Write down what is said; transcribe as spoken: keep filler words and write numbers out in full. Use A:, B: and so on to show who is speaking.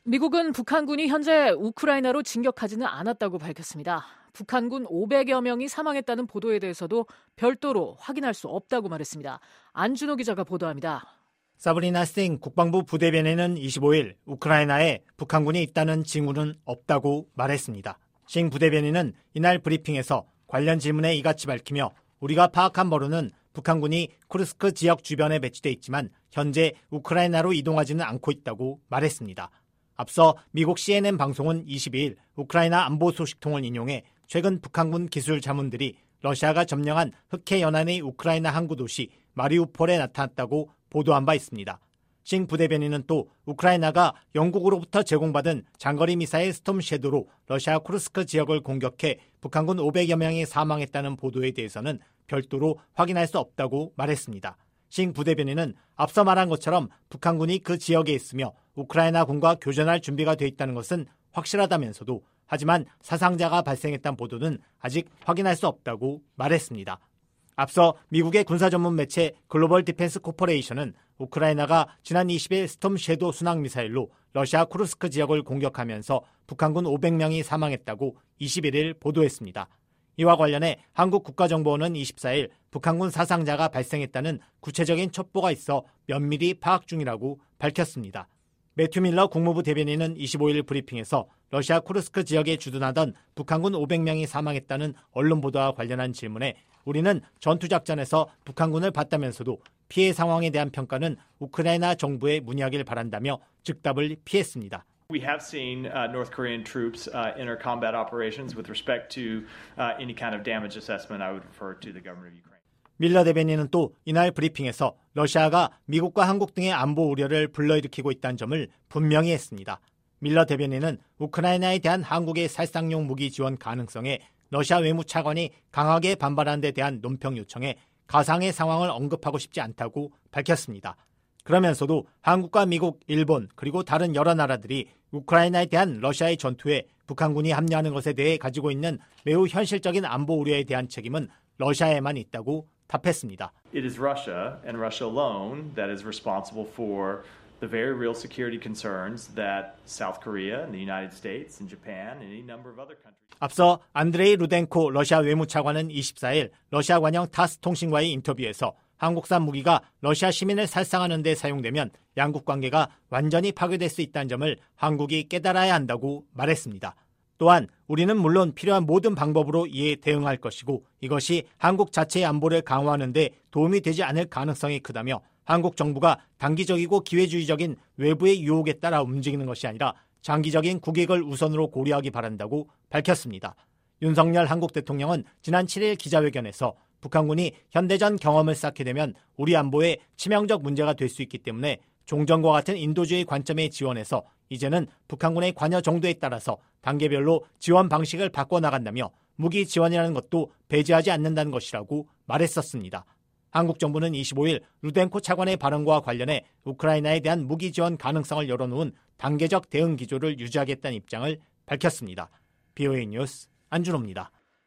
A: 미국은 북한군이 현재 우크라이나로 진격하지는 않았다고 밝혔습니다. 북한군 오백여 명이 사망했다는 보도에 대해서도 별도로 확인할 수 없다고 말했습니다. 안준호 기자가 보도합니다.
B: 사브리나 싱 국방부 부대변인은 이십오일 우크라이나에 북한군이 있다는 징후는 없다고 말했습니다. 싱 부대변인은 이날 브리핑에서 관련 질문에 이같이 밝히며 우리가 파악한 바로는 북한군이 쿠르스크 지역 주변에 배치돼 있지만 현재 우크라이나로 이동하지는 않고 있다고 말했습니다. 앞서 미국 씨엔엔 방송은 이십이일 우크라이나 안보 소식통을 인용해 최근 북한군 기술 자문들이 러시아가 점령한 흑해 연안의 우크라이나 항구 도시 마리우폴에 나타났다고 보도한 바 있습니다. 싱 부대변인은 또 우크라이나가 영국으로부터 제공받은 장거리 미사일 스톰 섀도로 러시아 쿠르스크 지역을 공격해 북한군 오백여 명이 사망했다는 보도에 대해서는 별도로 확인할 수 없다고 말했습니다. 싱 부대변인은 앞서 말한 것처럼 북한군이 그 지역에 있으며 우크라이나군과 교전할 준비가 돼 있다는 것은 확실하다면서도 하지만 사상자가 발생했다는 보도는 아직 확인할 수 없다고 말했습니다. 앞서 미국의 군사 전문 매체 글로벌 디펜스 코퍼레이션은 우크라이나가 지난 이십일 스톰 섀도 순항미사일로 러시아 쿠르스크 지역을 공격하면서 북한군 오백 명이 사망했다고 이십일일 보도했습니다. 이와 관련해 한국 국가정보원은 이십사일 북한군 사상자가 발생했다는 구체적인 첩보가 있어 면밀히 파악 중이라고 밝혔습니다. 매튜 밀러 국무부 대변인은 이십오일 브리핑에서 러시아 쿠르스크 지역에 주둔하던 북한군 오백 명이 사망했다는 언론 보도와 관련한 질문에 우리는 전투작전에서 북한군을 봤다면서도 피해 상황에 대한 평가는 우크라이나 정부에 문의하길 바란다며 즉답을 피했습니다.
C: We have seen uh, North Korean troops uh, enter combat operations with respect to uh, any kind of damage assessment. I would refer to the government of Ukraine.
B: 밀러 대변인은 또 이날 브리핑에서 러시아가 미국과 한국 등의 안보 우려를 불러일으키고 있다는 점을 분명히 했습니다. 밀러 대변인은 우크라이나에 대한 한국의 살상용 무기 지원 가능성에 러시아 외무차관이 강하게 반발한 데 대한 논평 요청에 가상의 상황을 언급하고 싶지 않다고 밝혔습니다. 그러면서도 한국과 미국, 일본 그리고 다른 여러 나라들이 우크라이나에 대한 러시아의 전투에 북한군이 합류하는 것에 대해 가지고 있는 매우 현실적인 안보 우려에 대한 책임은 러시아에만 있다고 답했습니다.
C: It is Russia and Russia alone that is responsible for the very real security concerns that South Korea and the United States and Japan and any number of other countries.
B: 앞서 안드레이 루덴코 러시아 외무차관은 이십사일 러시아 관영 타스 통신과의 인터뷰에서 한국산 무기가 러시아 시민을 살상하는 데 사용되면 양국 관계가 완전히 파괴될 수 있다는 점을 한국이 깨달아야 한다고 말했습니다. 또한 우리는 물론 필요한 모든 방법으로 이에 대응할 것이고 이것이 한국 자체의 안보를 강화하는 데 도움이 되지 않을 가능성이 크다며 한국 정부가 단기적이고 기회주의적인 외부의 유혹에 따라 움직이는 것이 아니라 장기적인 국익을 우선으로 고려하기 바란다고 밝혔습니다. 윤석열 한국 대통령은 지난 칠일 기자회견에서 북한군이 현대전 경험을 쌓게 되면 우리 안보에 치명적 문제가 될 수 있기 때문에 종전과 같은 인도주의 관점의 지원에서 이제는 북한군의 관여 정도에 따라서 단계별로 지원 방식을 바꿔나간다며 무기 지원이라는 것도 배제하지 않는다는 것이라고 말했었습니다. 한국 정부는 이십오일 루덴코 차관의 발언과 관련해 우크라이나에 대한 무기 지원 가능성을 열어놓은 단계적 대응 기조를 유지하겠다는 입장을 밝혔습니다. 비오에이 뉴스 안준호입니다.